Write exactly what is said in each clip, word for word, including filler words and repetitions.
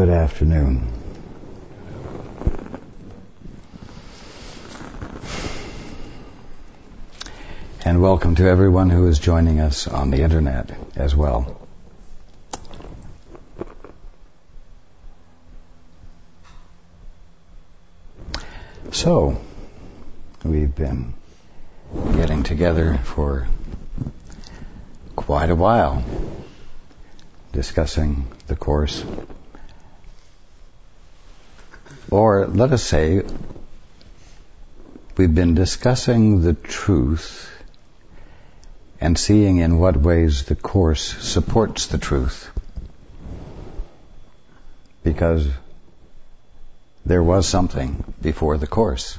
Good afternoon. And welcome to everyone who is joining us on the internet as well. So, we've been getting together for quite a while, discussing the Course. Or let us say, we've been discussing the truth and seeing in what ways the Course supports the truth. Because there was something before the Course.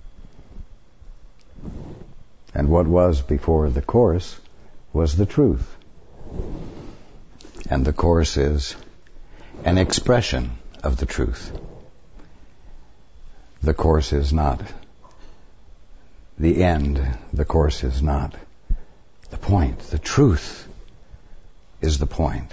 And what was before the Course was the truth. And the Course is an expression of the truth. The Course is not the end. The Course is not the point. The truth is the point.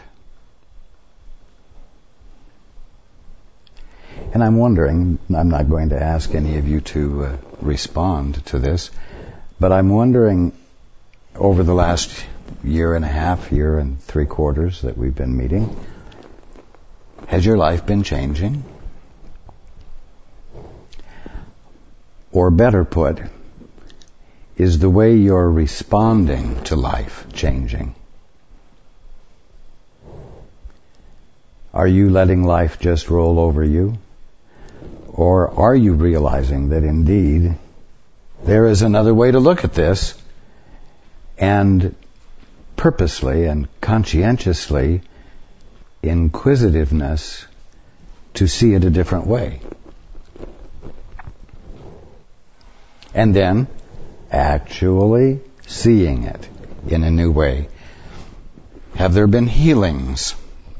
And I'm wondering, I'm not going to ask any of you to uh, respond to this, but I'm wondering, over the last year and a half, year and three quarters that we've been meeting, has your life been changing? Or better put, is the way you're responding to life changing? Are you letting life just roll over you? Or are you realizing that indeed there is another way to look at this, and purposely and conscientiously inquisitiveness to see it a different way? And then actually seeing it in a new way. Have there been healings?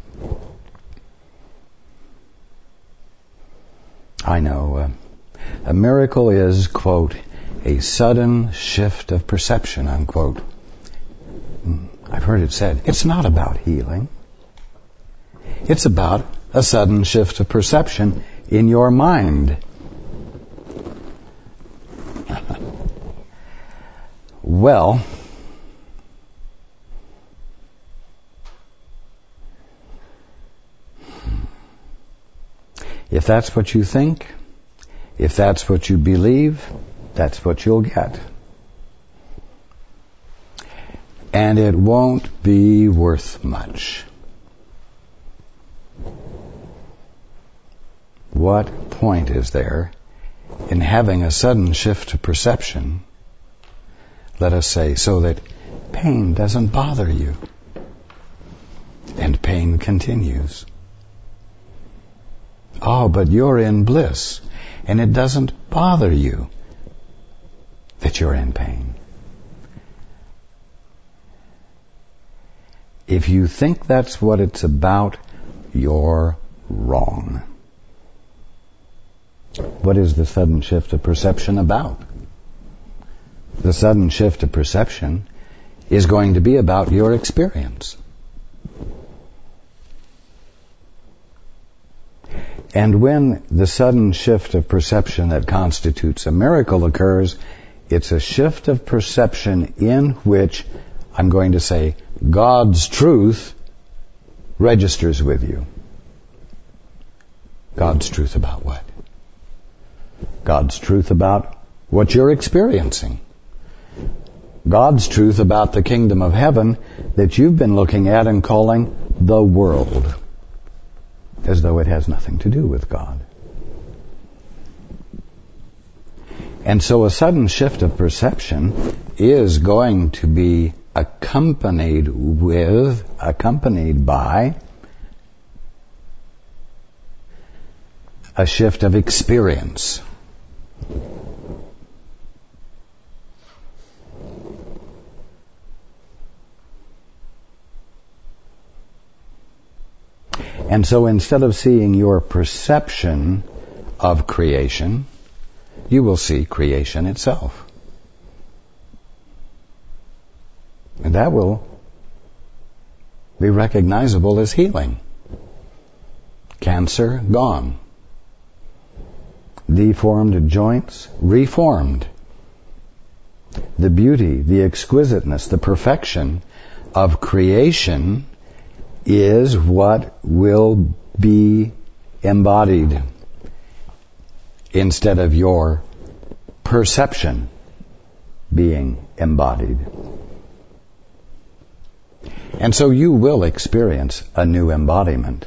I know. Uh, a miracle is, quote, a sudden shift of perception, unquote. I've heard it said, it's not about healing. It's about a sudden shift of perception in your mind. Well, if that's what you think, if that's what you believe, that's what you'll get. And it won't be worth much. What point is there in having a sudden shift of perception, let us say, so that pain doesn't bother you, and pain continues? Oh, but you're in bliss, and it doesn't bother you that you're in pain. If you think that's what it's about, you're wrong. What is the sudden shift of perception about? The sudden shift of perception is going to be about your experience. And when the sudden shift of perception that constitutes a miracle occurs, it's a shift of perception in which, I'm going to say, God's truth registers with you. God's truth about what? God's truth about what you're experiencing. God's truth about the kingdom of heaven that you've been looking at and calling the world, as though it has nothing to do with God. And so a sudden shift of perception is going to be accompanied with, accompanied by a shift of experience. And so instead of seeing your perception of creation, you will see creation itself. And that will be recognizable as healing. Cancer, gone. Deformed joints, reformed. The beauty, the exquisiteness, the perfection of creation is what will be embodied instead of your perception being embodied. And so you will experience a new embodiment,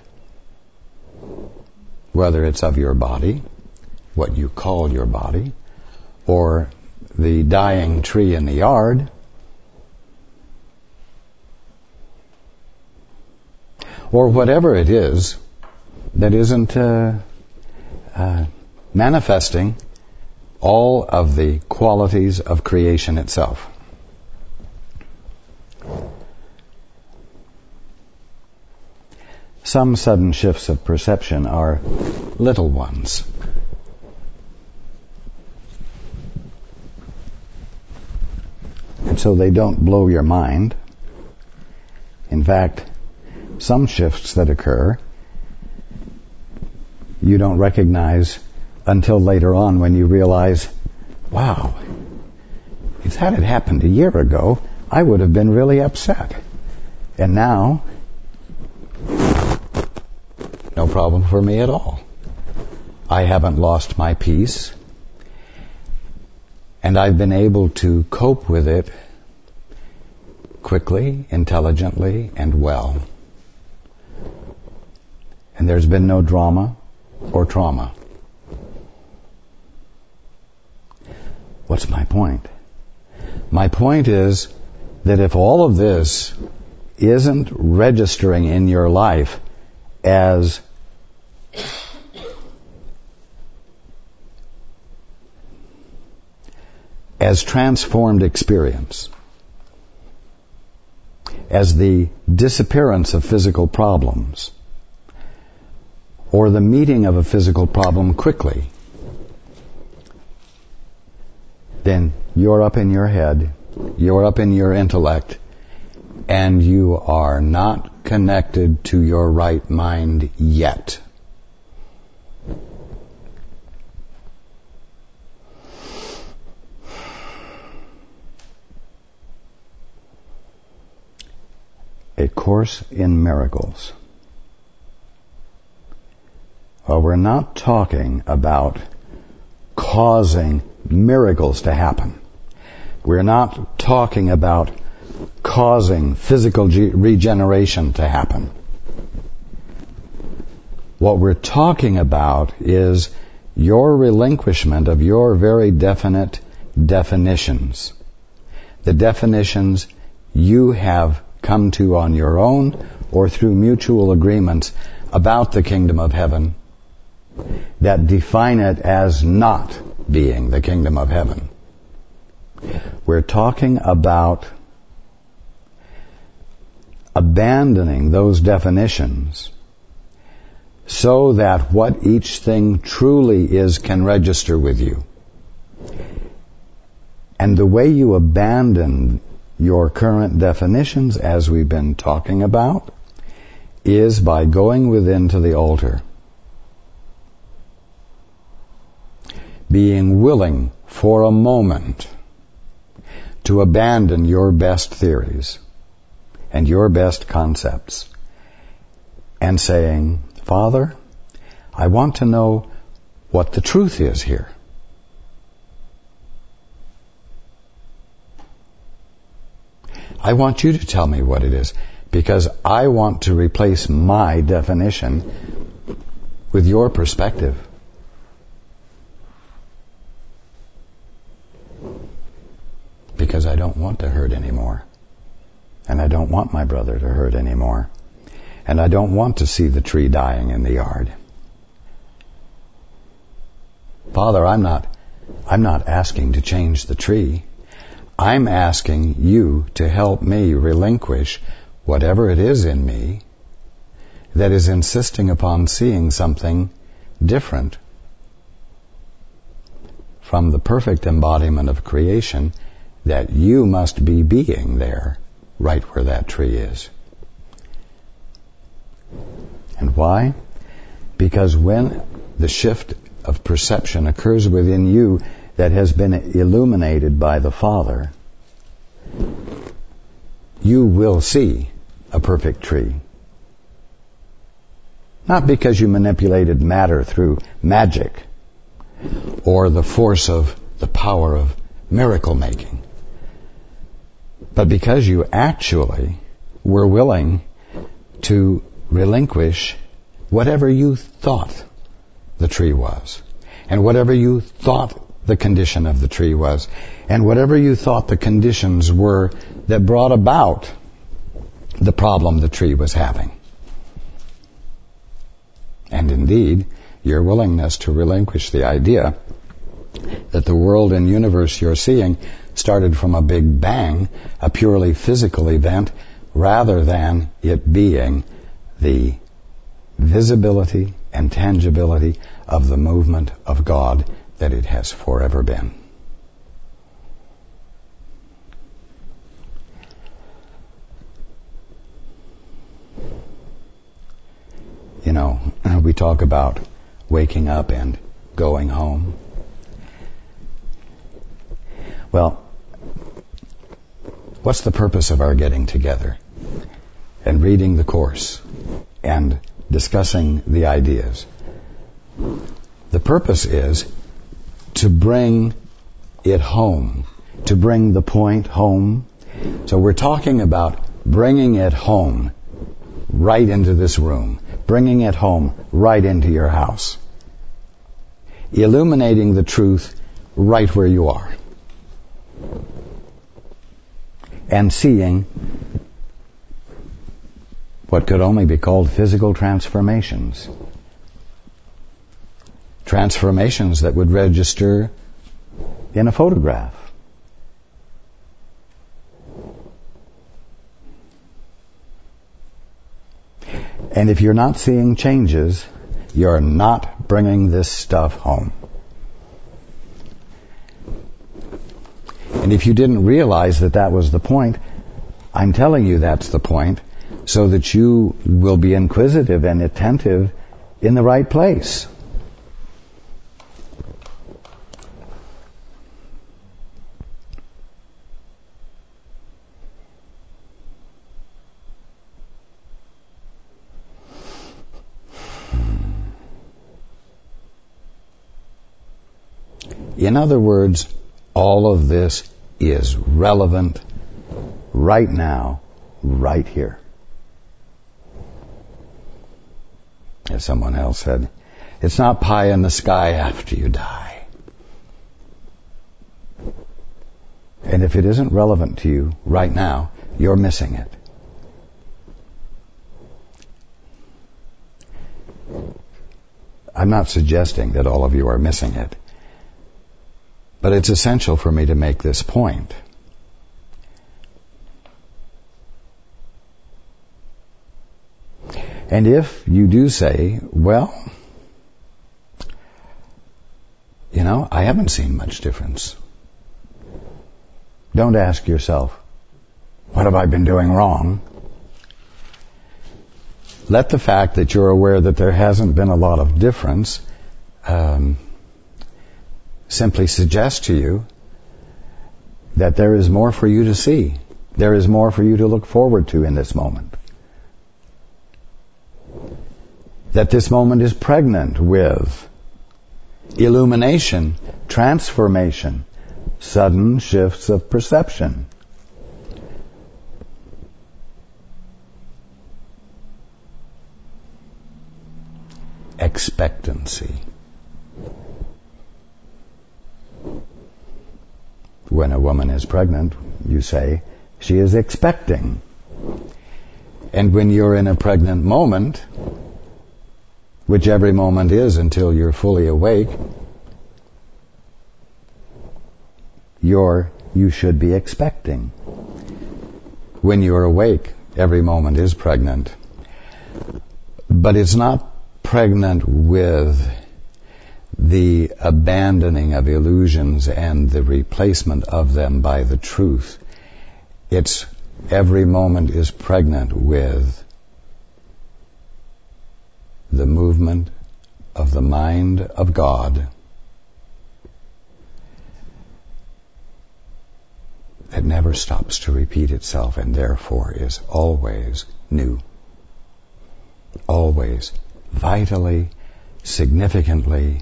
whether it's of your body, what you call your body, or the dying tree in the yard, or whatever it is that isn't uh, uh, manifesting all of the qualities of creation itself. Some sudden shifts of perception are little ones. And so they don't blow your mind. In fact, some shifts that occur you don't recognize until later on when you realize, wow, if that had happened a year ago, I would have been really upset. And now, no problem for me at all. I haven't lost my peace, and I've been able to cope with it quickly, intelligently, and well. And there's been no drama or trauma. What's my point? My point is that if all of this isn't registering in your life as as transformed experience, as the disappearance of physical problems, or the meeting of a physical problem quickly, then you're up in your head, you're up in your intellect, and you are not connected to your right mind yet. A Course in Miracles. Well, we're not talking about causing miracles to happen. We're not talking about causing physical ge- regeneration to happen. What we're talking about is your relinquishment of your very definite definitions. The definitions you have come to on your own or through mutual agreements about the kingdom of heaven that define it as not being the kingdom of heaven. We're talking about abandoning those definitions so that what each thing truly is can register with you. And the way you abandon your current definitions, as we've been talking about, is by going within to the altar. Being willing for a moment to abandon your best theories and your best concepts and saying, Father, I want to know what the truth is here. I want you to tell me what it is, because I want to replace my definition with your perspective. Because I don't want to hurt anymore. And I don't want my brother to hurt anymore. And I don't want to see the tree dying in the yard. Father, I'm not, I'm not asking to change the tree. I'm asking you to help me relinquish whatever it is in me that is insisting upon seeing something different from the perfect embodiment of creation that you must be being there, right where that tree is. And why? Because when the shift of perception occurs within you that has been illuminated by the Father, you will see a perfect tree. Not because you manipulated matter through magic or the force of the power of miracle making, but because you actually were willing to relinquish whatever you thought the tree was, and whatever you thought the condition of the tree was, and whatever you thought the conditions were that brought about the problem the tree was having. And indeed, your willingness to relinquish the idea that the world and universe you're seeing started from a big bang, a purely physical event, rather than it being the visibility and tangibility of the movement of God that it has forever been. You know, we talk about waking up and going home. Well, what's the purpose of our getting together and reading the Course and discussing the ideas? The purpose is to bring it home, to bring the point home. So we're talking about bringing it home right into this room, bringing it home right into your house, illuminating the truth right where you are, and seeing what could only be called physical transformations. Transformations that would register in a photograph. And if you're not seeing changes, you're not bringing this stuff home. And if you didn't realize that that was the point, I'm telling you that's the point, so that you will be inquisitive and attentive in the right place. In other words, all of this is relevant right now, right here. As someone else said, it's not pie in the sky after you die. And if it isn't relevant to you right now, you're missing it. I'm not suggesting that all of you are missing it. But it's essential for me to make this point. And if you do say, well, you know, I haven't seen much difference, don't ask yourself, what have I been doing wrong? Let the fact that you're aware that there hasn't been a lot of difference um, simply suggest to you that there is more for you to see. There is more for you to look forward to in this moment. That this moment is pregnant with illumination, transformation, sudden shifts of perception. Expectancy. When a woman is pregnant, you say, she is expecting. And when you're in a pregnant moment, which every moment is until you're fully awake, you're, you should be expecting. When you're awake, every moment is pregnant. But it's not pregnant with the abandoning of illusions and the replacement of them by the truth. It's every moment is pregnant with the movement of the mind of God that never stops to repeat itself and therefore is always new. Always vitally, significantly,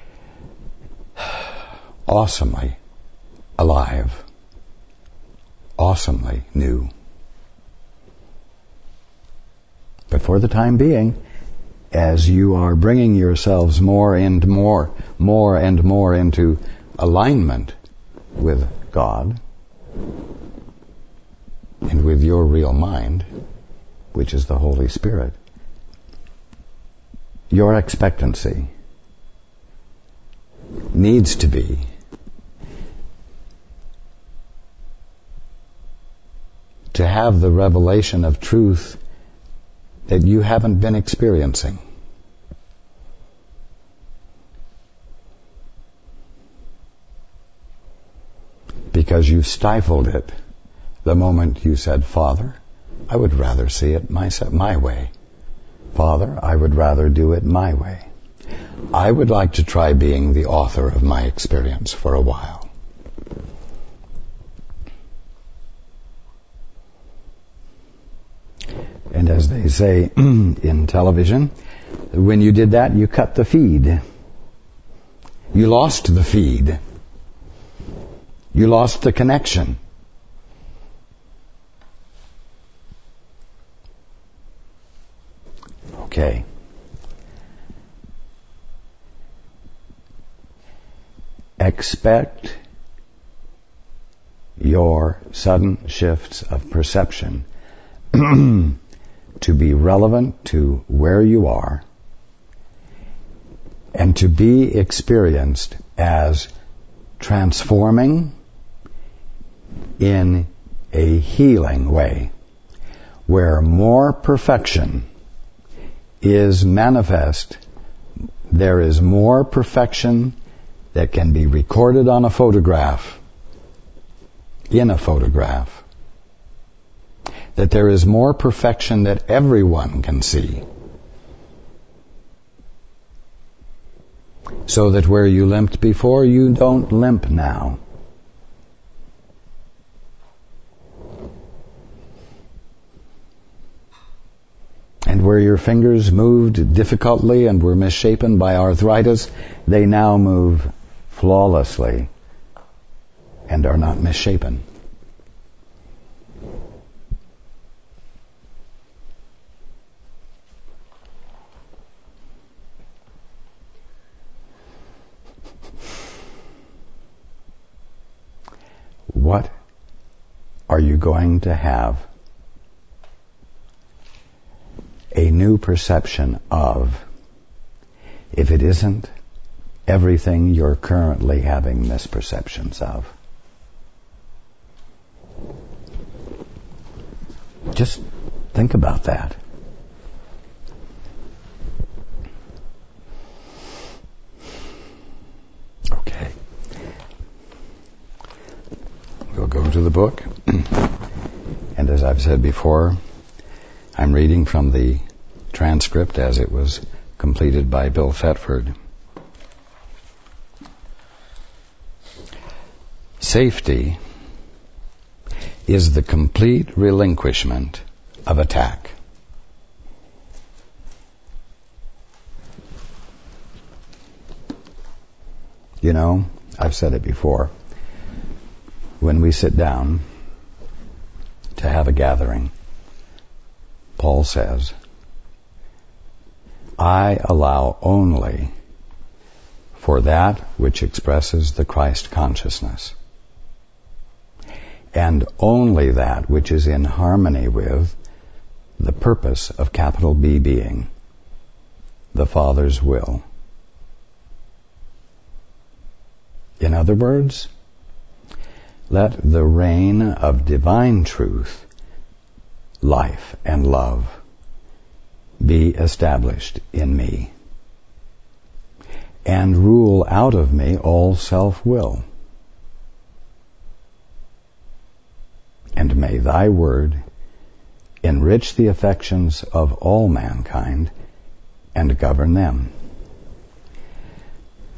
awesomely alive, awesomely new. But for the time being, as you are bringing yourselves more and more, more and more into alignment with God and with your real mind, which is the Holy Spirit, your expectancy needs to be to have the revelation of truth that you haven't been experiencing. Because you stifled it the moment you said, Father, I would rather see it my, my way. Father, I would rather do it my way. I would like to try being the author of my experience for a while. And as they say in television, when you did that, you cut the feed. You lost the feed. You lost the connection. Okay. Expect your sudden shifts of perception to be relevant to where you are and to be experienced as transforming in a healing way, where more perfection is manifest. There is more perfection that can be recorded on a photograph, in a photograph. That there is more perfection that everyone can see. So that where you limped before, you don't limp now. And where your fingers moved difficultly and were misshapen by arthritis, they now move flawlessly and are not misshapen. What are you going to have a new perception of if it isn't everything you're currently having misperceptions of? Just think about that. Okay. We'll go to the book. And as I've said before, I'm reading from the transcript as it was completed by Bill Thetford. Safety is the complete relinquishment of attack. You know, I've said it before. When we sit down to have a gathering, Paul says, I allow only for that which expresses the Christ consciousness, and only that which is in harmony with the purpose of capital B being, the Father's will. In other words, let the reign of divine truth, life and love be established in me, and rule out of me all self-will. And may thy word enrich the affections of all mankind and govern them.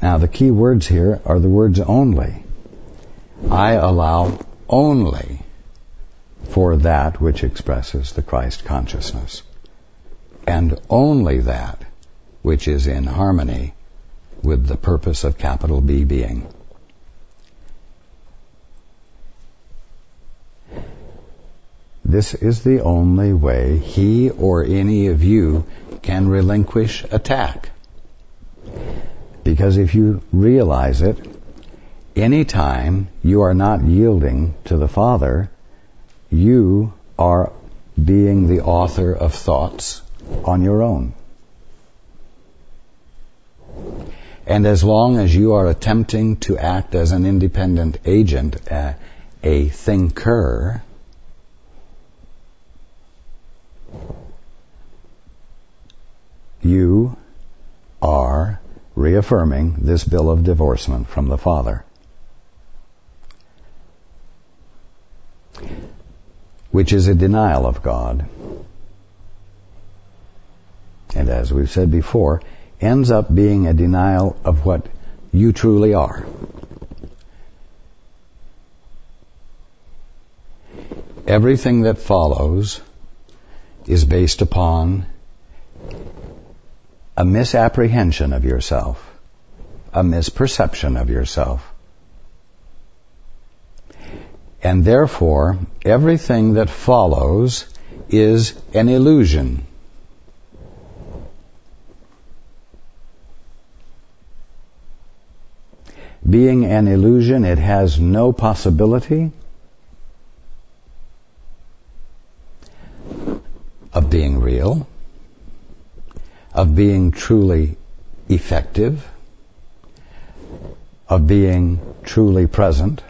Now the key words here are the words only. I allow only for that which expresses the Christ consciousness, and only that which is in harmony with the purpose of capital B being. This is the only way he or any of you can relinquish attack. Because if you realize it, any time you are not yielding to the Father, you are being the author of thoughts on your own. And as long as you are attempting to act as an independent agent, uh, a thinker, you are reaffirming this bill of divorcement from the Father, which is a denial of God. And as we've said before, ends up being a denial of what you truly are. Everything that follows is based upon a misapprehension of yourself, a misperception of yourself. And therefore, everything that follows is an illusion. Being an illusion, it has no possibility of being real, of being truly effective, of being truly present.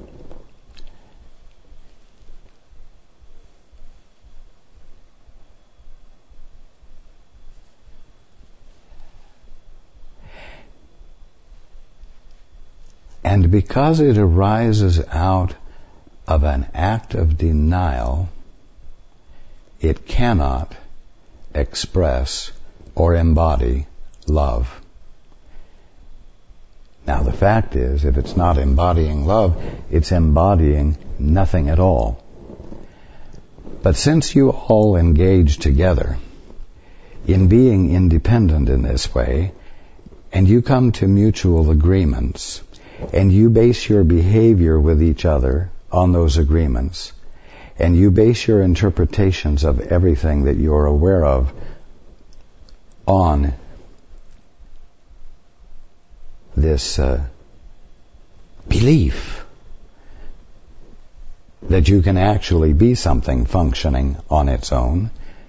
And because it arises out of an act of denial, it cannot express or embody love. Now the fact is, if it's not embodying love, it's embodying nothing at all. But since you all engage together in being independent in this way, and you come to mutual agreements, and you base your behavior with each other on those agreements, and you base your interpretations of everything that you're aware of on this uh, belief that you can actually be something functioning on its own,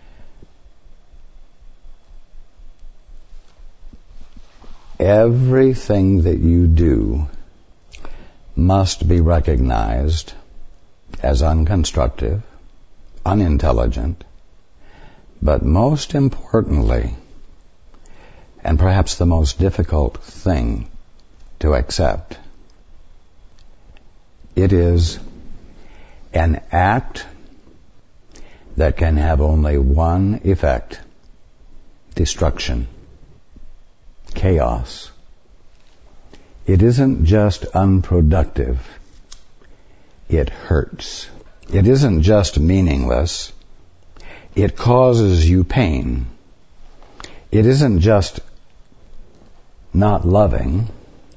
everything that you do must be recognized as unconstructive, unintelligent, but most importantly, and perhaps the most difficult thing to accept, it is an act that can have only one effect: destruction, chaos. It isn't just unproductive, it hurts. It isn't just meaningless, it causes you pain. It isn't just not loving,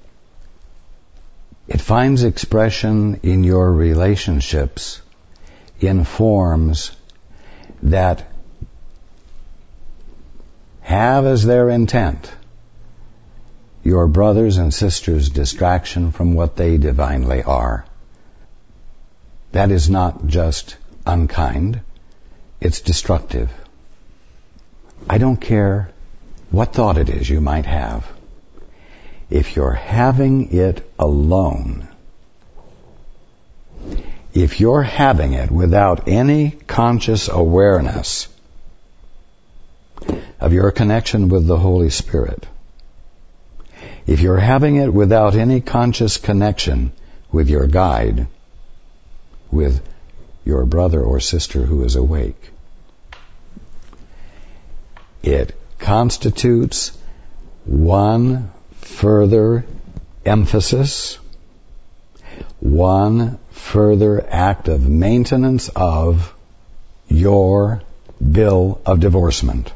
it finds expression in your relationships in forms that have as their intent your brothers and sisters' distraction from what they divinely are. That is not just unkind, it's destructive. I don't care what thought it is you might have. If you're having it alone, if you're having it without any conscious awareness of your connection with the Holy Spirit, if you're having it without any conscious connection with your guide, with your brother or sister who is awake, it constitutes one further emphasis, one further act of maintenance of your bill of divorcement.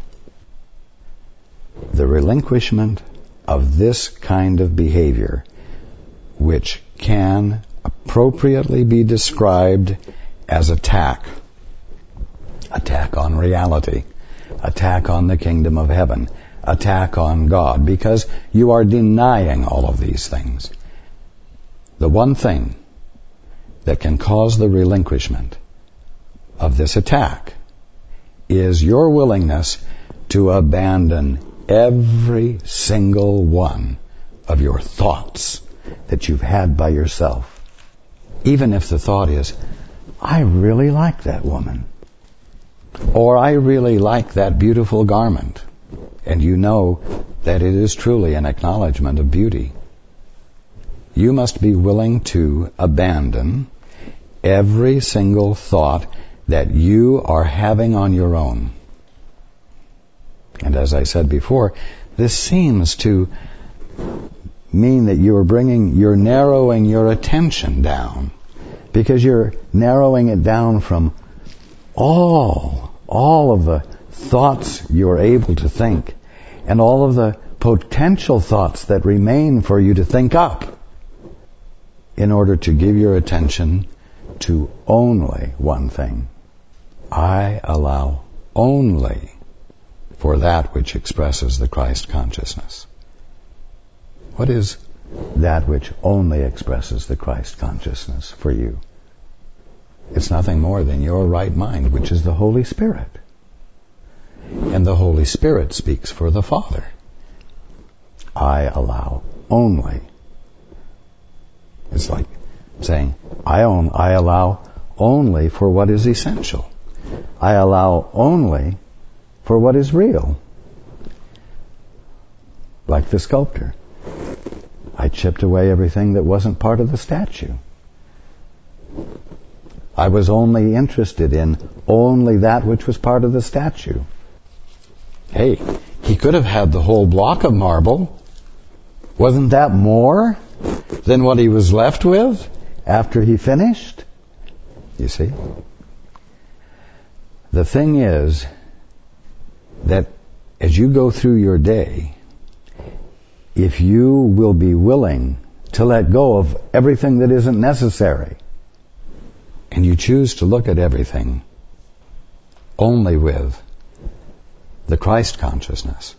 The relinquishment of this kind of behavior, which can appropriately be described as attack. Attack on reality. Attack on the kingdom of heaven. Attack on God, because you are denying all of these things. The one thing that can cause the relinquishment of this attack is your willingness to abandon every single one of your thoughts that you've had by yourself. Even if the thought is, I really like that woman. Or I really like that beautiful garment. And you know that it is truly an acknowledgement of beauty. You must be willing to abandon every single thought that you are having on your own. And as I said before, this seems to mean that you are bringing, you're narrowing your attention down, because you're narrowing it down from all, all of the thoughts you're able to think and all of the potential thoughts that remain for you to think up, in order to give your attention to only one thing. I allow only for that which expresses the Christ consciousness. What is that which only expresses the Christ consciousness for you? It's nothing more than your right mind, which is the Holy Spirit. And the Holy Spirit speaks for the Father. I allow only. It's like saying, I own, I allow only for what is essential. I allow only for what is real. Like the sculptor. I chipped away everything that wasn't part of the statue. I was only interested in only that which was part of the statue. Hey, he could have had the whole block of marble. Wasn't that more than what he was left with after he finished? You see? The thing is that as you go through your day, if you will be willing to let go of everything that isn't necessary, and you choose to look at everything only with the Christ consciousness,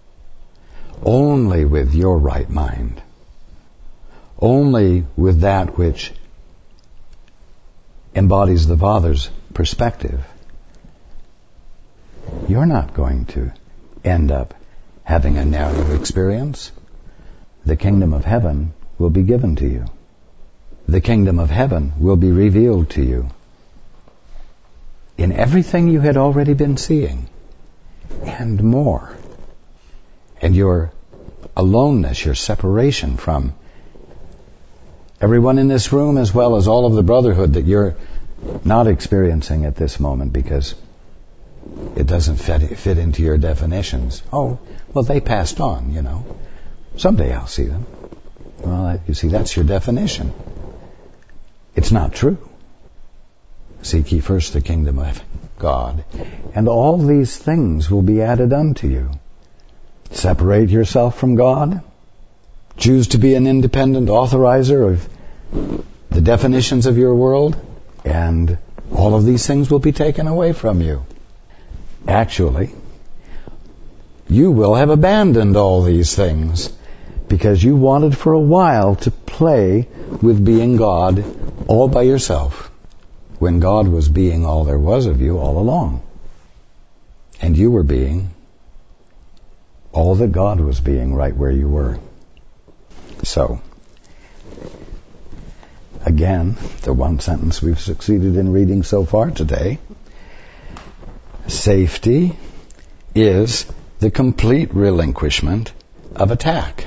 only with your right mind, only with that which embodies the Father's perspective, you're not going to end up having a narrow experience. The kingdom of heaven will be given to you. The kingdom of heaven will be revealed to you in everything you had already been seeing, and more. And your aloneness, your separation from everyone in this room, as well as all of the brotherhood that you're not experiencing at this moment because it doesn't fit, fit into your definitions. Oh, well, they passed on, you know. Someday I'll see them. Well, you see, that's your definition. It's not true. Seek ye first the kingdom of God, and all these things will be added unto you. Separate yourself from God. Choose to be an independent authorizer of the definitions of your world, and all of these things will be taken away from you. Actually, you will have abandoned all these things because you wanted for a while to play with being God all by yourself, when God was being all there was of you all along. And you were being all that God was being right where you were. So, again, the one sentence we've succeeded in reading so far today: safety is the complete relinquishment of attack.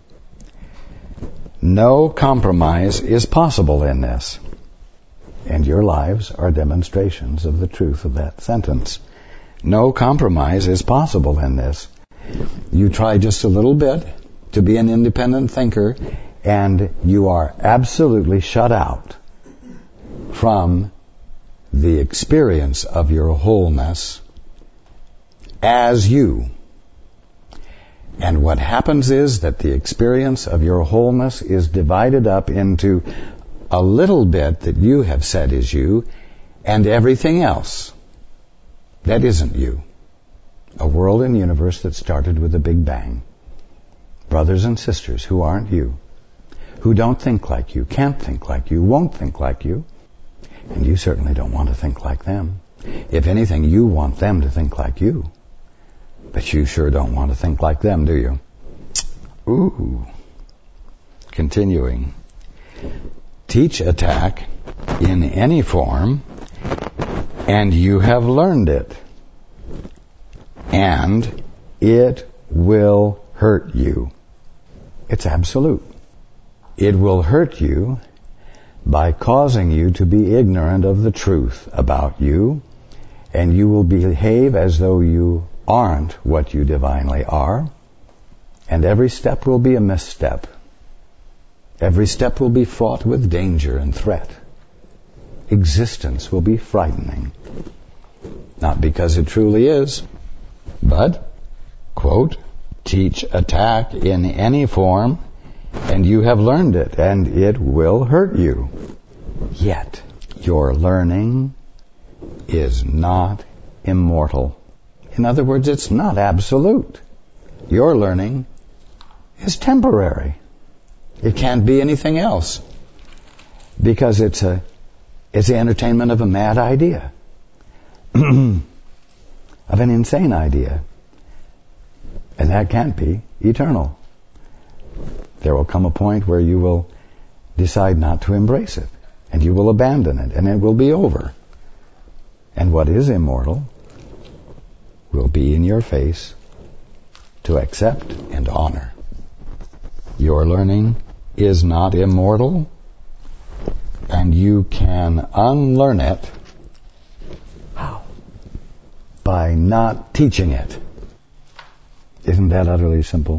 No compromise is possible in this. And your lives are demonstrations of the truth of that sentence. No compromise is possible in this. You try just a little bit to be an independent thinker, and you are absolutely shut out from the experience of your wholeness as you. And what happens is that the experience of your wholeness is divided up into a little bit that you have said is you, and everything else that isn't you. A world and universe that started with a big bang. Brothers and sisters who aren't you, who don't think like you, can't think like you, won't think like you, and you certainly don't want to think like them. If anything, you want them to think like you. But you sure don't want to think like them, do you? Ooh. Continuing. Teach attack in any form, and you have learned it. And it will hurt you. It's absolute. It will hurt you by causing you to be ignorant of the truth about you, and you will behave as though you aren't what you divinely are, and every step will be a misstep. Every step will be fraught with danger and threat. Existence will be frightening. Not because it truly is, but, quote, teach attack in any form, and you have learned it, and it will hurt you. Yet, your learning is not immortal. In other words, it's not absolute. Your learning is temporary. It can't be anything else, because it's a it's the entertainment of a mad idea, of an insane idea, and that can't be eternal. There will come a point where you will decide not to embrace it, and you will abandon it, and it will be over. And what is immortal will be in your face to accept and honor. Your learning is not immortal, and you can unlearn it. How? By not teaching it. Isn't that utterly simple?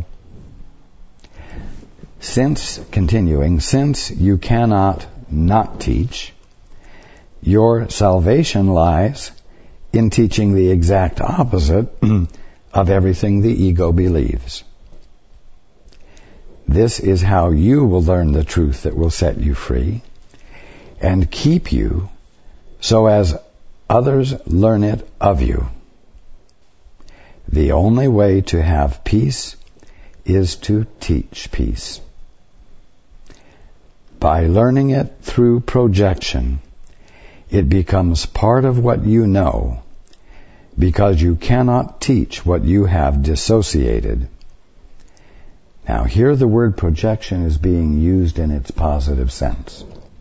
Since, continuing, since you cannot not teach, your salvation lies in teaching the exact opposite of everything the ego believes. This is how you will learn the truth that will set you free and keep you so as others learn it of you. The only way to have peace is to teach peace. By learning it through projection, it becomes part of what you know, because you cannot teach what you have dissociated. Now, here the word projection is being used in its positive sense.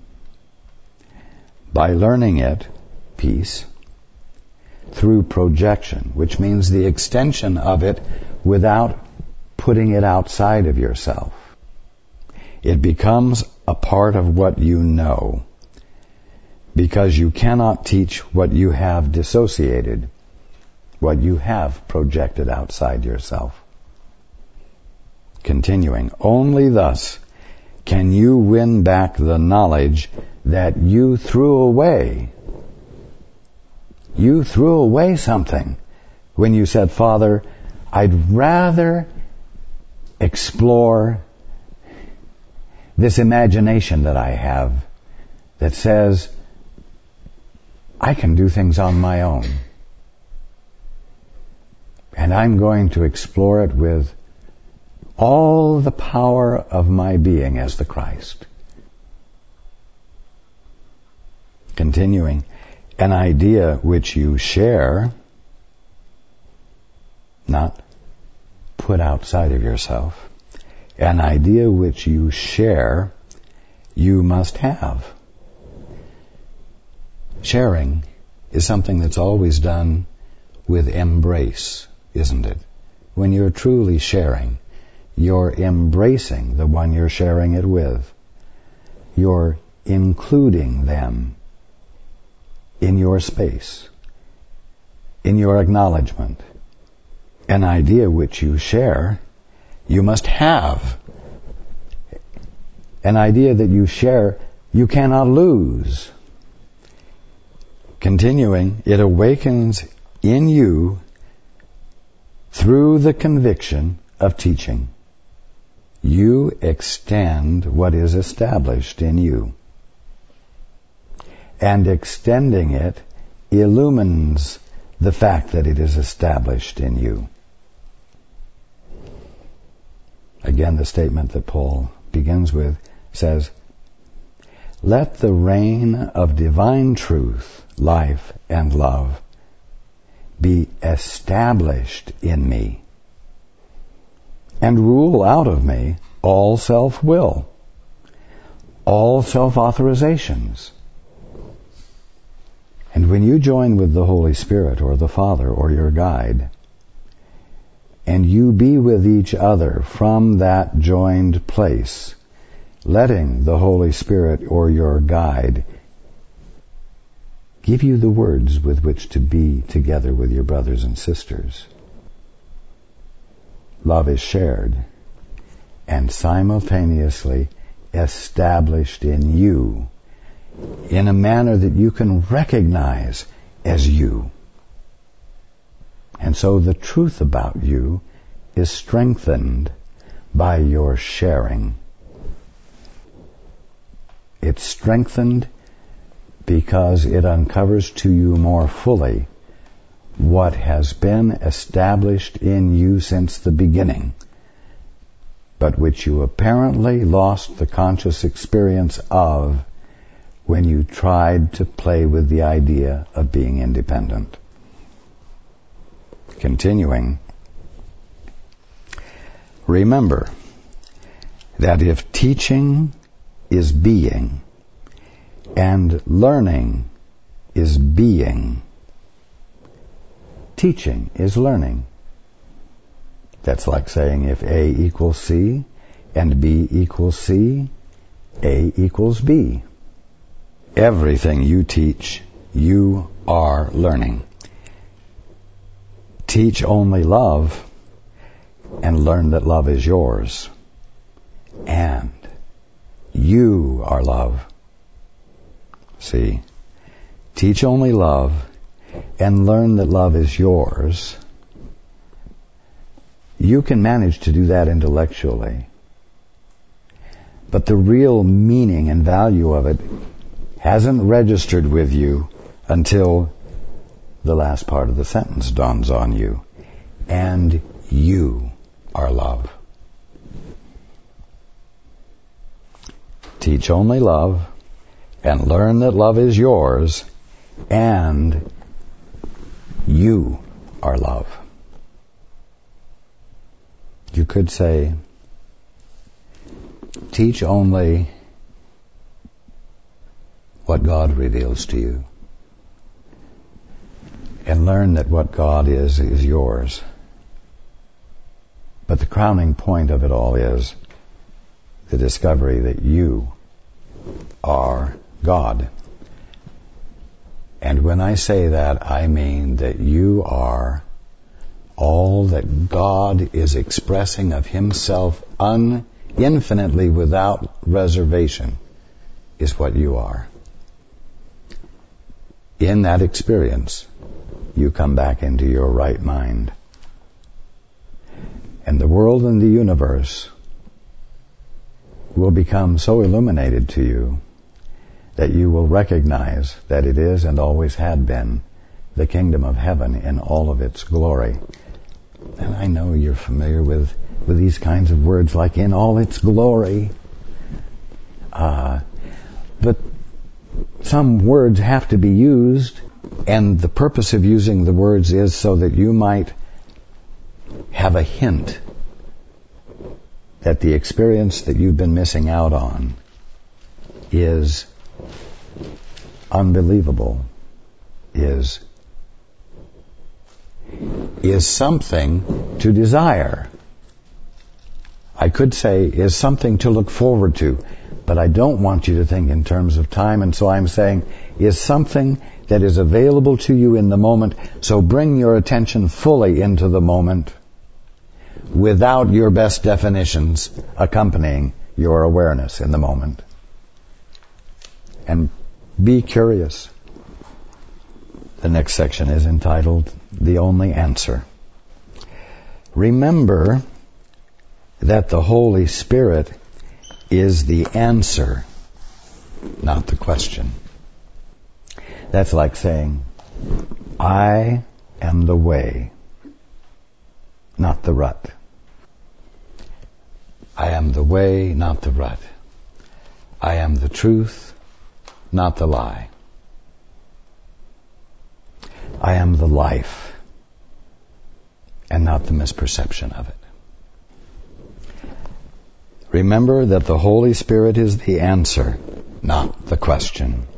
By learning it, peace, through projection, which means the extension of it without putting it outside of yourself, it becomes a part of what you know, because you cannot teach what you have dissociated, what you have projected outside yourself. Continuing, only thus can you win back the knowledge that you threw away. You threw away something when you said, Father, I'd rather explore this imagination that I have that says I can do things on my own. And I'm going to explore it with all the power of my being as the Christ. Continuing, an idea which you share, not put outside of yourself, an idea which you share, you must have. Sharing is something that's always done with embrace, isn't it? When you're truly sharing, you're embracing the one you're sharing it with. You're including them in your space, in your acknowledgement. An idea which you share You must have an idea that you share, you cannot lose. Continuing, it awakens in you through the conviction of teaching. You extend what is established in you. And extending it illumines the fact that it is established in you. Again, the statement that Paul begins with says, let the reign of divine truth, life, and love be established in me, and rule out of me all self-will, all self-authorizations. And when you join with the Holy Spirit or the Father or your guide, and you be with each other from that joined place, letting the Holy Spirit or your guide give you the words with which to be together with your brothers and sisters, love is shared and simultaneously established in you in a manner that you can recognize as you. And so the truth about you is strengthened by your sharing. It's strengthened because it uncovers to you more fully what has been established in you since the beginning, but which you apparently lost the conscious experience of when you tried to play with the idea of being independent. Continuing, remember that if teaching is being and learning is being, teaching is learning. That's like saying if A equals C and B equals C, A equals B. Everything you teach, you are learning. Teach only love and learn that love is yours. And you are love. See, teach only love and learn that love is yours. You can manage to do that intellectually. But the real meaning and value of it hasn't registered with you until the last part of the sentence dawns on you. And you are love. Teach only love and learn that love is yours, and you are love. You could say, teach only what God reveals to you, and learn that what God is, is yours. But the crowning point of it all is the discovery that you are God. And when I say that, I mean that you are all that God is expressing of Himself un, infinitely without reservation is what you are. In that experience, you come back into your right mind. And the world and the universe will become so illuminated to you that you will recognize that it is and always had been the kingdom of heaven in all of its glory. And I know you're familiar with, with these kinds of words like in all its glory. Uh, but some words have to be used, and the purpose of using the words is so that you might have a hint that the experience that you've been missing out on is unbelievable, is is something to desire. I could say is something to look forward to, but I don't want you to think in terms of time, and so I'm saying is something that is available to you in the moment, so bring your attention fully into the moment. without your best definitions accompanying your awareness in the moment. And be curious. The next section is entitled, The Only Answer. Remember that the Holy Spirit is the answer, not the question. That's like saying, I am the way, not the rut. I am the way, not the rut. I am the truth, not the lie. I am the life, and not the misperception of it. Remember that the Holy Spirit is the answer, not the question.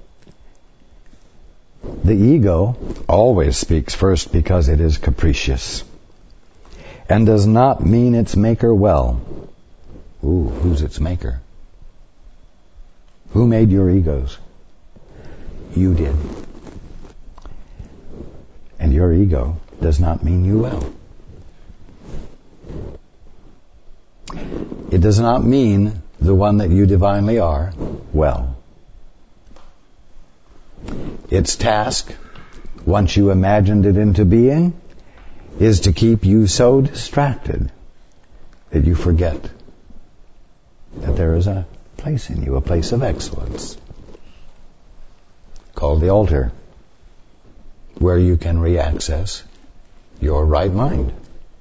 The ego always speaks first because it is capricious and does not mean its maker well. Ooh, who's its maker? Who made your egos? You did. And your ego does not mean you well. It does not mean the one that you divinely are well. Its task, once you imagined it into being, is to keep you so distracted that you forget that there is a place in you, a place of excellence, called the altar, where you can re-access your right mind.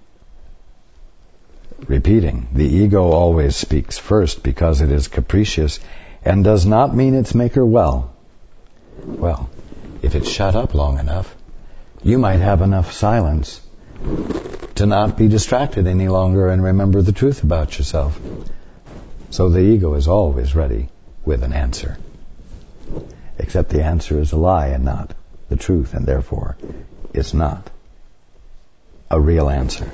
Repeating, the ego always speaks first because it is capricious and does not mean its maker well. Well, if it's shut up long enough, you might have enough silence to not be distracted any longer and remember the truth about yourself. So the ego is always ready with an answer. Except the answer is a lie and not the truth, and therefore it's not a real answer.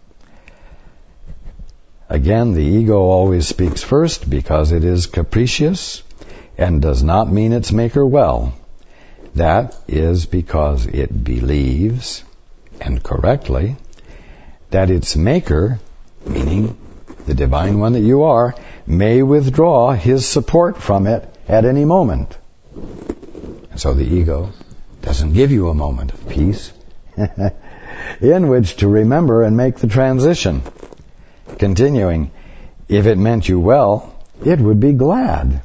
Again, the ego always speaks first because it is capricious and does not mean its maker well. That is because it believes, and correctly, that its maker, meaning the divine one that you are, may withdraw his support from it at any moment. And so the ego doesn't give you a moment of peace in which to remember and make the transition. Continuing, if it meant you well, it would be glad,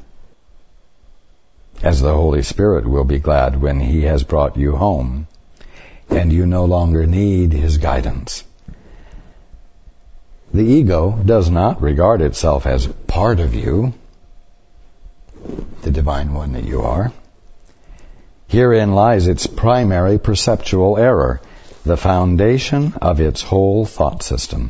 as the Holy Spirit will be glad when He has brought you home and you no longer need His guidance. The ego does not regard itself as part of you, the divine one that you are. Herein lies its primary perceptual error, the foundation of its whole thought system.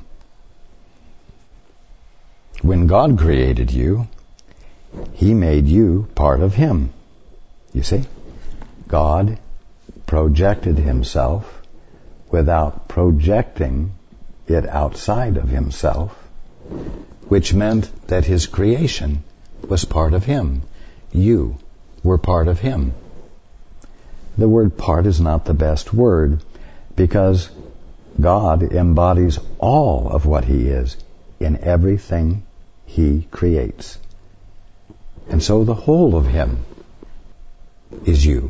When God created you, He made you part of Him. You see, God projected Himself without projecting it outside of Himself, which meant that His creation was part of Him. You were part of Him. The word part is not the best word because God embodies all of what He is in everything He creates. And so the whole of Him is you.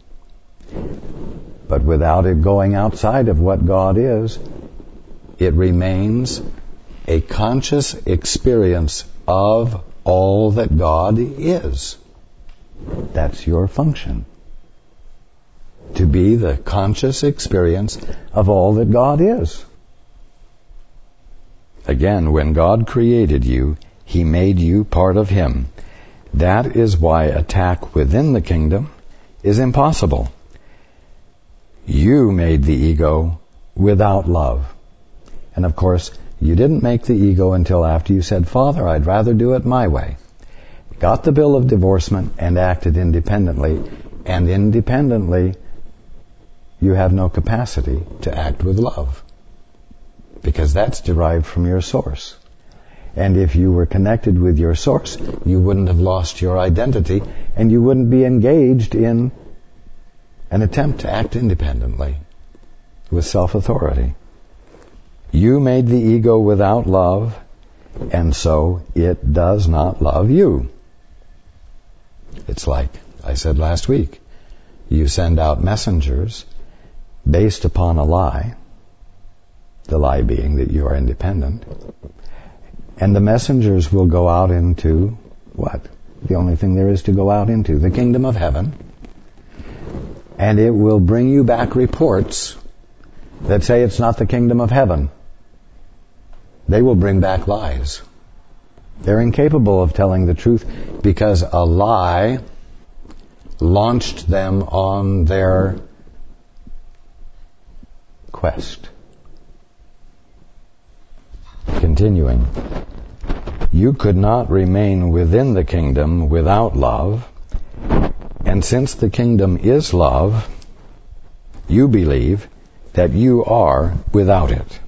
But without it going outside of what God is, it remains a conscious experience of all that God is. That's your function. To be the conscious experience of all that God is. Again, when God created you, He made you part of Him. That is why attack within the kingdom is impossible. You made the ego without love. And of course, you didn't make the ego until after you said, Father, I'd rather do it my way. Got the bill of divorcement and acted independently. And independently, you have no capacity to act with love. Because that's derived from your source. And if you were connected with your source, you wouldn't have lost your identity and you wouldn't be engaged in an attempt to act independently with self-authority. You made the ego without love, and so it does not love you. It's like I said last week. You send out messengers based upon a lie, the lie being that you are independent, and the messengers will go out into what? The only thing there is to go out into, the kingdom of heaven, and it will bring you back reports that say it's not the kingdom of heaven. They will bring back lies. They're incapable of telling the truth because a lie launched them on their quest. Continuing. You could not remain within the kingdom without love, and since the kingdom is love, you believe that you are without it.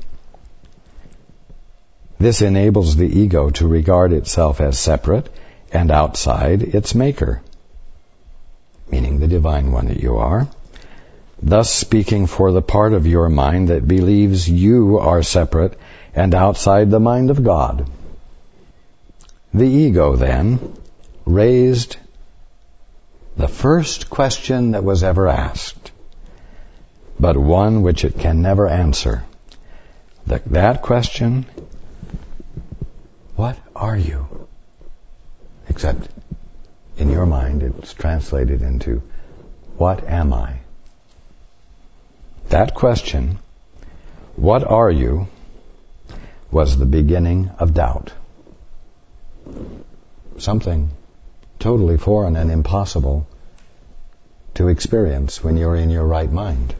This enables the ego to regard itself as separate and outside its maker, meaning the divine one that you are, thus speaking for the part of your mind that believes you are separate and outside the mind of God. The ego, then, raised the first question that was ever asked, but one which it can never answer. That, that question, what are you? Except in your mind it's translated into, what am I? That question, what are you, was the beginning of doubt. Something totally foreign and impossible to experience when you're in your right mind.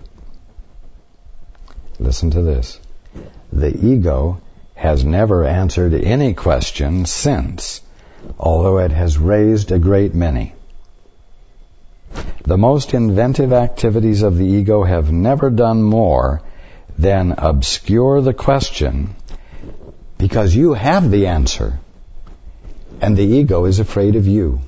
Listen to this. The ego has never answered any question since, although it has raised a great many. The most inventive activities of the ego have never done more than obscure the question, because you have the answer, and the ego is afraid of you.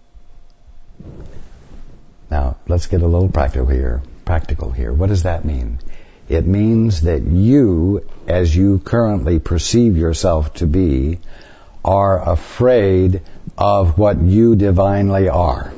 Now, let's get a little practical here. Practical here. What does that mean? It means that you, as you currently perceive yourself to be, are afraid of what you divinely are.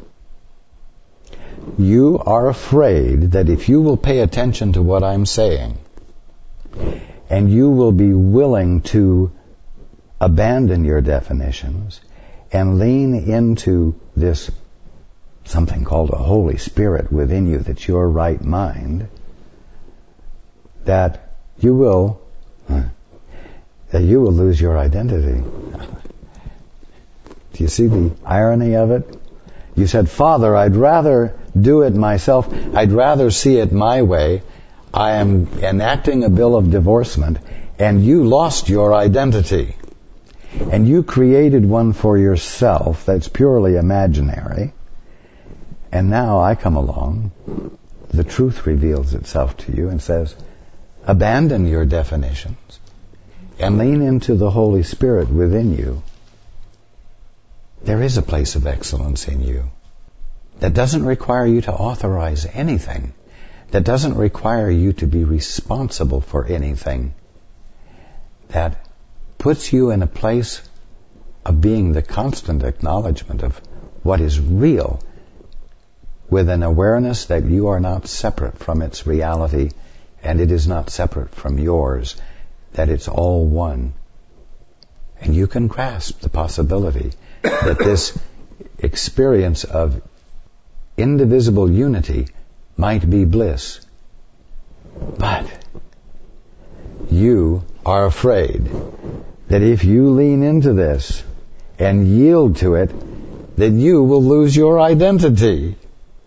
You are afraid that if you will pay attention to what I'm saying, and you will be willing to abandon your definitions and lean into this something called a Holy Spirit within you that's your right mind, that you will that you will lose your identity. Do you see the irony of it? You said, Father, I'd rather do it myself. I'd rather see it my way. I am enacting a bill of divorcement, and you lost your identity. And you created one for yourself that's purely imaginary. And now I come along, the truth reveals itself to you and says, abandon your definitions and lean into the Holy Spirit within you. There is a place of excellence in you that doesn't require you to authorize anything, that doesn't require you to be responsible for anything, that puts you in a place of being the constant acknowledgement of what is real, with an awareness that you are not separate from its reality and it is not separate from yours, that it's all one. And you can grasp the possibility that this experience of indivisible unity might be bliss. But you are afraid that if you lean into this and yield to it, that you will lose your identity.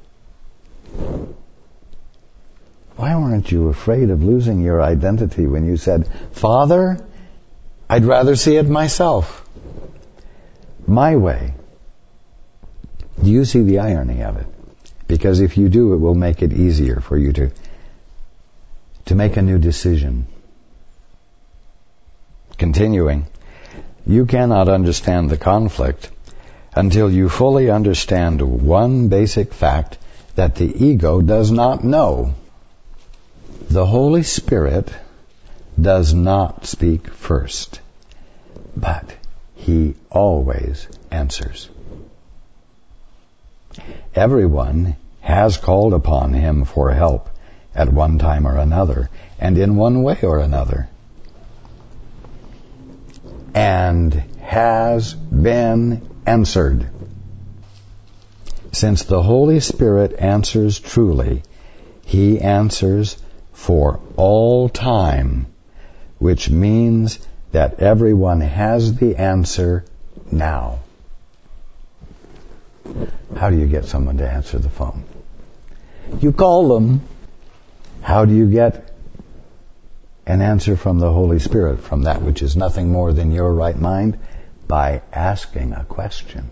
Why weren't you afraid of losing your identity when you said, Father, I'd rather see it myself, my way? Do you see the irony of it? Because if you do, it will make it easier for you to, to make a new decision. Continuing, you cannot understand the conflict until you fully understand one basic fact that the ego does not know. The Holy Spirit does not speak first, but he always answers. Everyone has called upon him for help at one time or another, and in one way or another, and has been answered. Since the Holy Spirit answers truly, he answers for all time, which means that everyone has the answer now. How do you get someone to answer the phone? You call them. How do you get an answer from the Holy Spirit, from that which is nothing more than your right mind? By asking a question.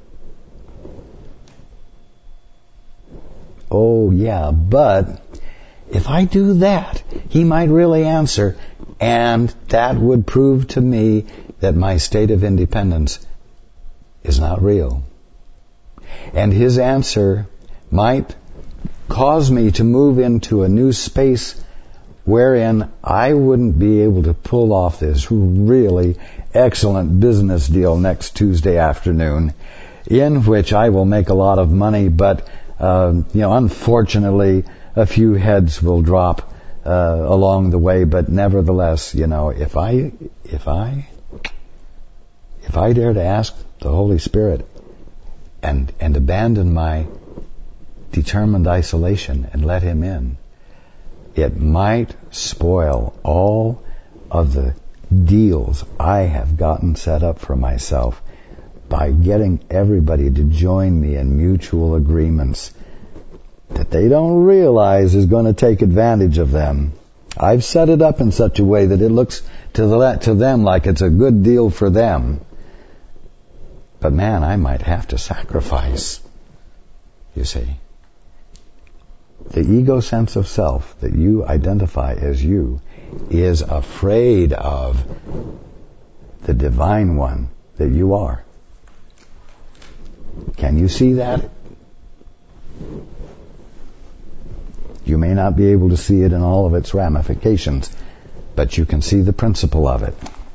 Oh yeah, but if I do that, he might really answer, and that would prove to me that my state of independence is not real. And his answer might cause me to move into a new space wherein I wouldn't be able to pull off this really excellent business deal next Tuesday afternoon, in which I will make a lot of money, but uh, you know, unfortunately, a few heads will drop uh, along the way. But nevertheless, you know, if I, if I, if I dare to ask the Holy Spirit and and abandon my determined isolation and let him in, it might spoil all of the deals I have gotten set up for myself by getting everybody to join me in mutual agreements that they don't realize is going to take advantage of them. I've set it up in such a way that it looks to, the, to them like it's a good deal for them. But man, I might have to sacrifice, you see. The ego sense of self that you identify as you is afraid of the divine one that you are. Can you see that? You may not be able to see it in all of its ramifications, but you can see the principle of it.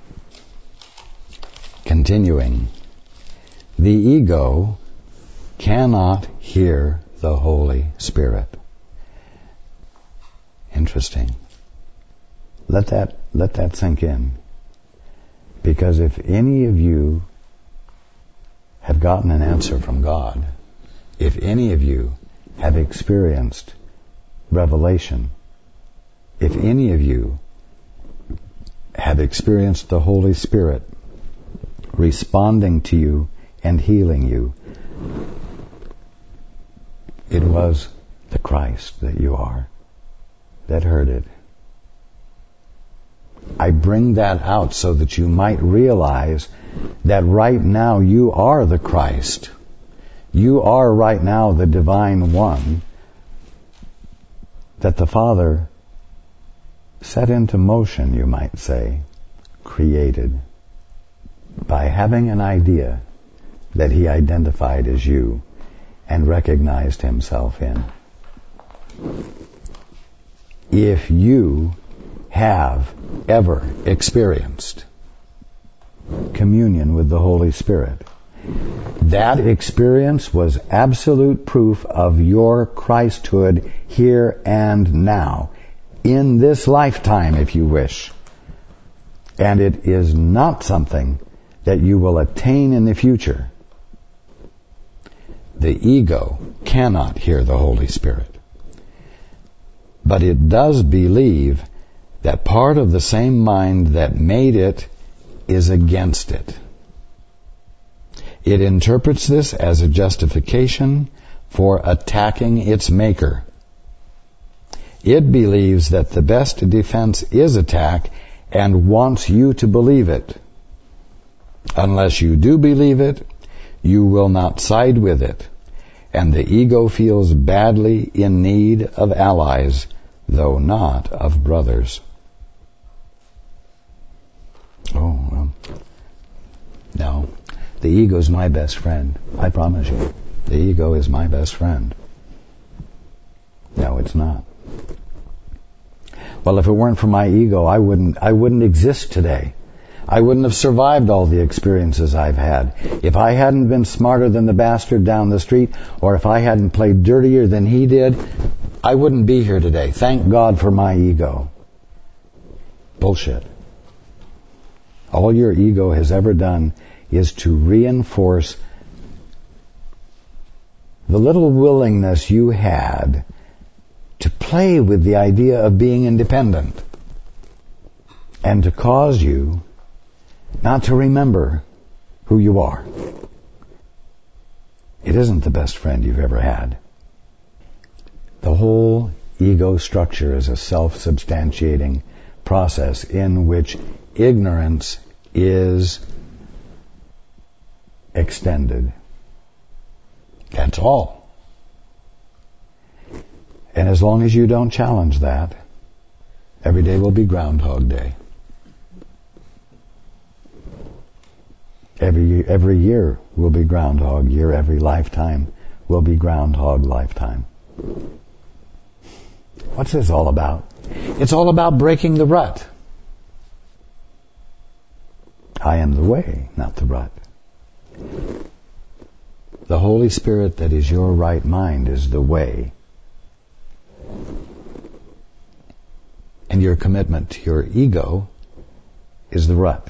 Continuing, the ego cannot hear the Holy Spirit. Interesting. Let that let that sink in. Because if any of you have gotten an answer from God, if any of you have experienced revelation, if any of you have experienced the Holy Spirit responding to you and healing you, it was the Christ that you are that heard it. I bring that out so that you might realize that right now you are the Christ. You are right now the divine one that the Father set into motion, you might say, created, by having an idea that he identified as you and recognized himself in. If you have ever experienced communion with the Holy Spirit, that experience was absolute proof of your Christhood here and now, in this lifetime, if you wish. And it is not something that you will attain in the future. The ego cannot hear the Holy Spirit. But it does believe that part of the same mind that made it is against it. It interprets this as a justification for attacking its maker. It believes that the best defense is attack and wants you to believe it. Unless you do believe it, you will not side with it. And the ego feels badly in need of allies, though not of brothers. Oh, well, no. The ego is my best friend. I promise you. The ego is my best friend. No, it's not. Well, if it weren't for my ego, I wouldn't, I wouldn't exist today. I wouldn't have survived all the experiences I've had. If I hadn't been smarter than the bastard down the street, or if I hadn't played dirtier than he did, I wouldn't be here today. Thank God for my ego. Bullshit. All your ego has ever done is to reinforce the little willingness you had to play with the idea of being independent, and to cause you not to remember who you are. It isn't the best friend you've ever had. The whole ego structure is a self-substantiating process in which ignorance is extended. That's all. And as long as you don't challenge that, every day will be Groundhog Day. Every every year will be Groundhog Year. Every lifetime will be Groundhog Lifetime. What's this all about? It's all about breaking the rut. I am the way, not the rut. The Holy Spirit that is your right mind is the way. And your commitment to your ego is the rut.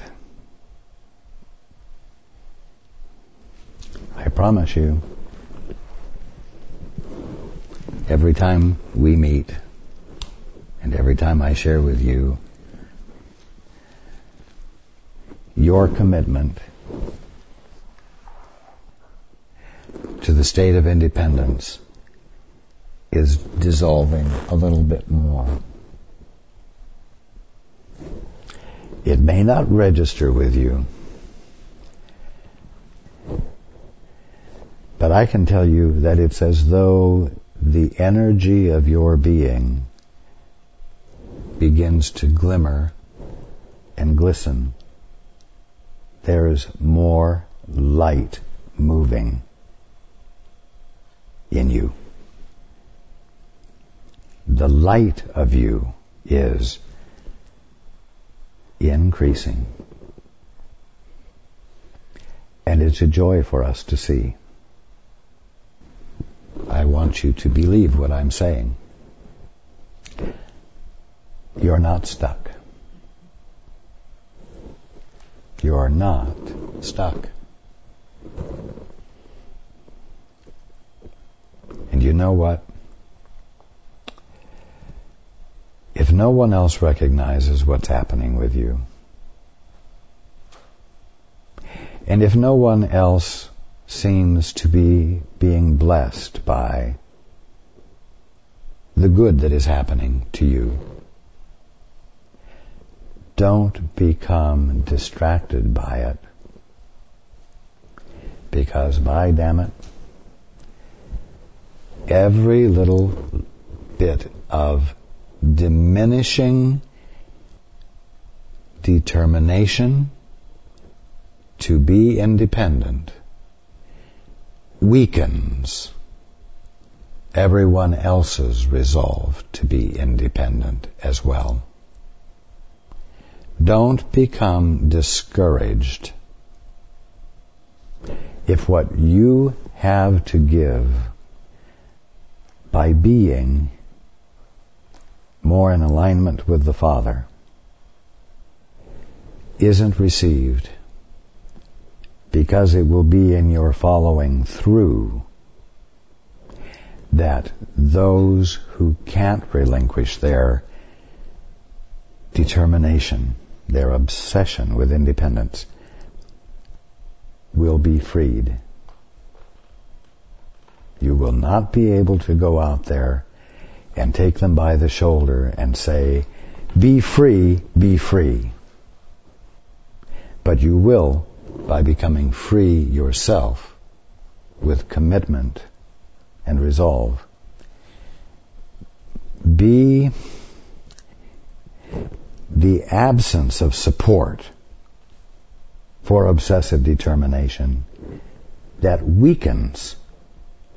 I promise you, every time we meet, and every time I share with you, your commitment to the state of independence is dissolving a little bit more. It may not register with you, but I can tell you that it's as though the energy of your being begins to glimmer and glisten. There's more light moving in you. The light of you is increasing. And it's a joy for us to see. I want you to believe what I'm saying. You're not stuck. You're not stuck. And you know what? If no one else recognizes what's happening with you, and if no one else seems to be being blessed by the good that is happening to you, don't become distracted by it. Because, by damn it, every little bit of diminishing determination to be independent weakens everyone else's resolve to be independent as well. Don't become discouraged if what you have to give by being more in alignment with the Father isn't received, because it will be in your following through that those who can't relinquish their determination, their obsession with independence, will be freed. You will not be able to go out there and take them by the shoulder and say, be free, be free. But you will by becoming free yourself with commitment and resolve. Be the absence of support for obsessive determination that weakens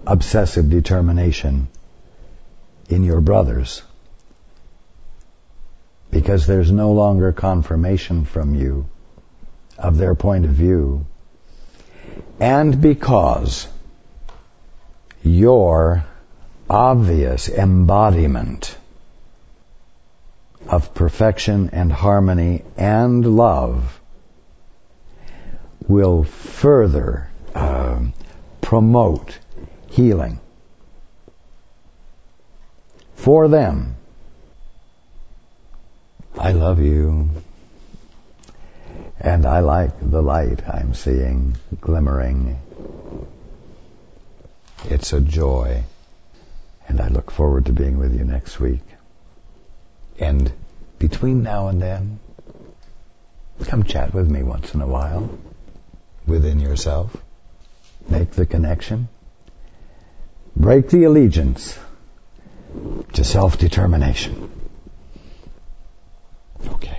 obsessive determination in your brothers. because there's no longer confirmation from you of their point of view, and because your obvious embodiment of perfection and harmony and love will further uh, promote healing for them. I love you, and I like the light I'm seeing glimmering. It's a joy, and I look forward to being with you next week. And between now and then, come chat with me once in a while, within yourself. Make the connection. Break the allegiance to self-determination. Okay.